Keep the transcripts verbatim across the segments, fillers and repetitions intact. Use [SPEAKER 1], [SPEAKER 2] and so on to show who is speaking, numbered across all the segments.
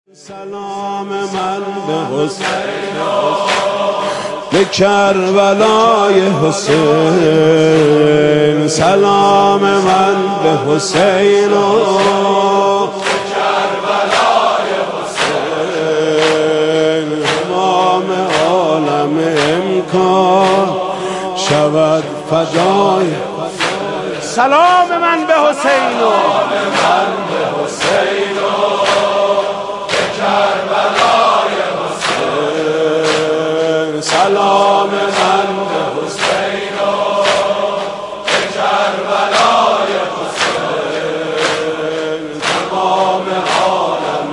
[SPEAKER 1] سلام من به حسین به کربلای حسین، سلام من به حسین و کربلای حسین، تمام عالم امکان شود فدای.
[SPEAKER 2] سلام من به حسین و
[SPEAKER 1] من به حسین و کربلای حسین، سلام من به حسین و کربلای حسین، تمام عالم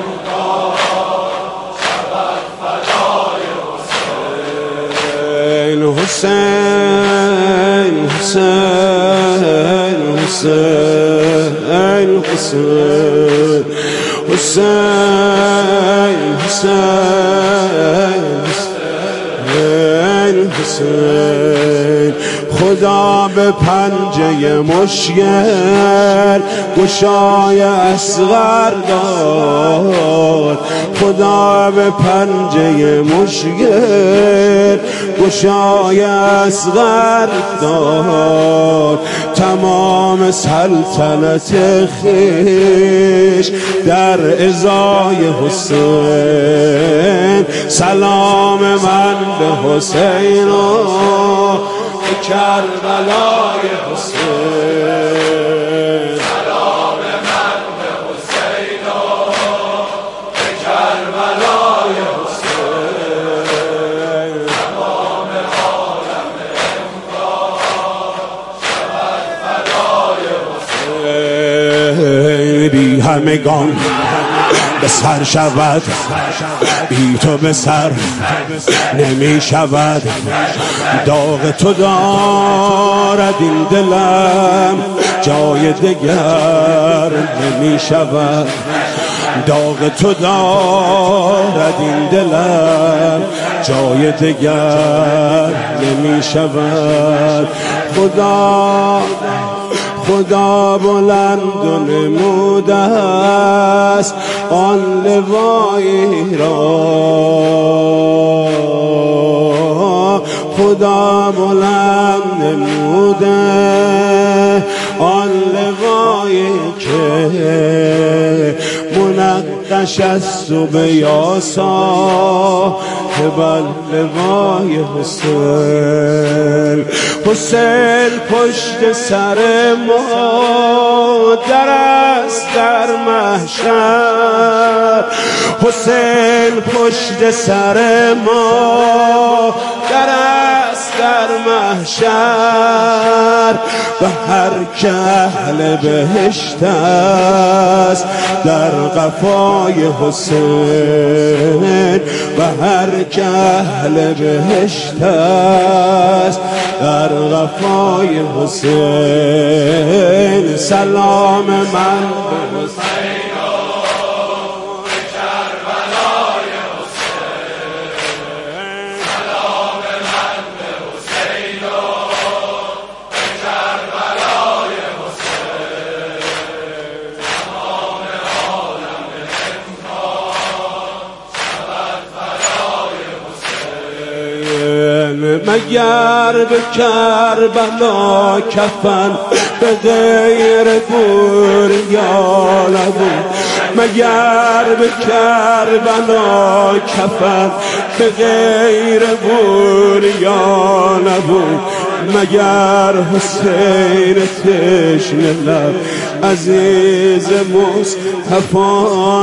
[SPEAKER 1] امکان شود فدای حسین. حسین حسین حسین حسین حسین حسین حسین، خدا به پنجه مشکل گشای اصغر داد، خدا به پنجه مشکل گشای اصغر داد، تمام سلطنت خویش در ازای حسین، سلام من به حسین و کربلای حسین، سلام من به حسین و کربلای حسین، تمام عالم امکان شود فدای حسین. بی همگان به سر شود، بی تو به سر نمی شود، داغ تو دارد این دلم جای دگر نمی شود، داغ تو دارد این دلم جای دگر نمی شود. خدا خدا بلند و نموده است آن لوایی را، خدا بلند نموده آن لوایی که منقش است و به یاسا بل لوای حسین. حسین پشت سر ما در است در محشر، حسین پشت سر ما در است در محشر، و هر که اهل بهشت است در قفای حسین، و هر که اهل بهشت است در قفای حسین، سلام من به حسین مگر به کربلا کفن به غیر بوریا نبود، مگر به کربلا کفن به غیر بوریا نبود، مگر حسین تشنه لب عزیز مصطفی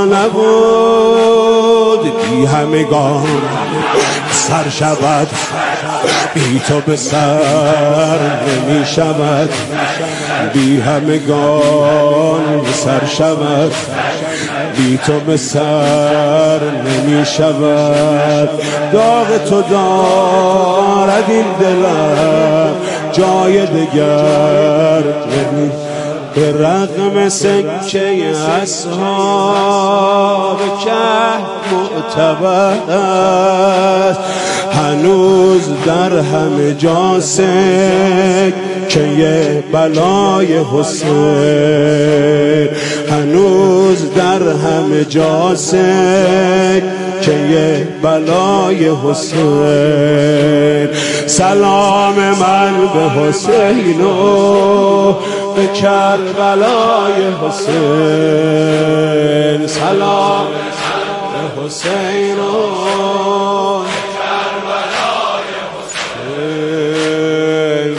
[SPEAKER 1] نبود. بی همگان سر شود، بی تو به سر نمی شود، بی همگان سر شود، بی تو به سر نمی شود، داغ تو دارد این دلم جای دگر نمی. به رغم سکه اصحاب کهف معتبر است، هنوز در همه جا سکه بلای حسین، هنوز در همه جا سکه بلای حسین. سلام من به حسین و به کربلای حسین. سلام به حسین و به کربلای حسین.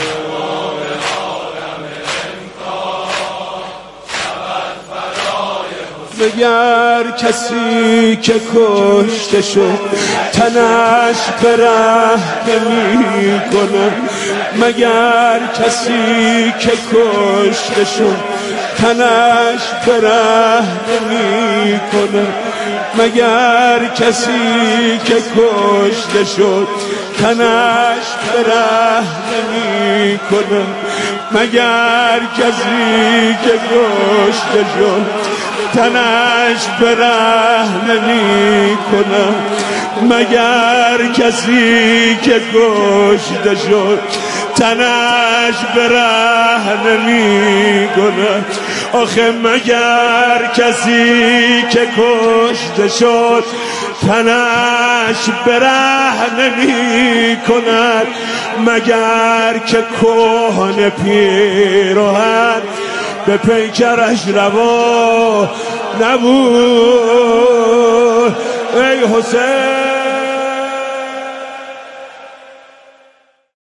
[SPEAKER 1] مگر کسی که کشته شد تنش به ره نمی کنه؟ مگر کسی که کشته شد تنش به ره نمی کنه؟ مگر کسی که کشته شد تنش به ره نمی کنه؟ مگر کسی که کشته شد تنش به ره نمی کنه؟ مگر کسی که کشته شد تنش به ره نمی کنه؟ آخه مگر کسی که کشته شد تنش به ره نمی کند؟ مگر که کهنه پیراهن به پیکرش روا نبود؟ ای حسین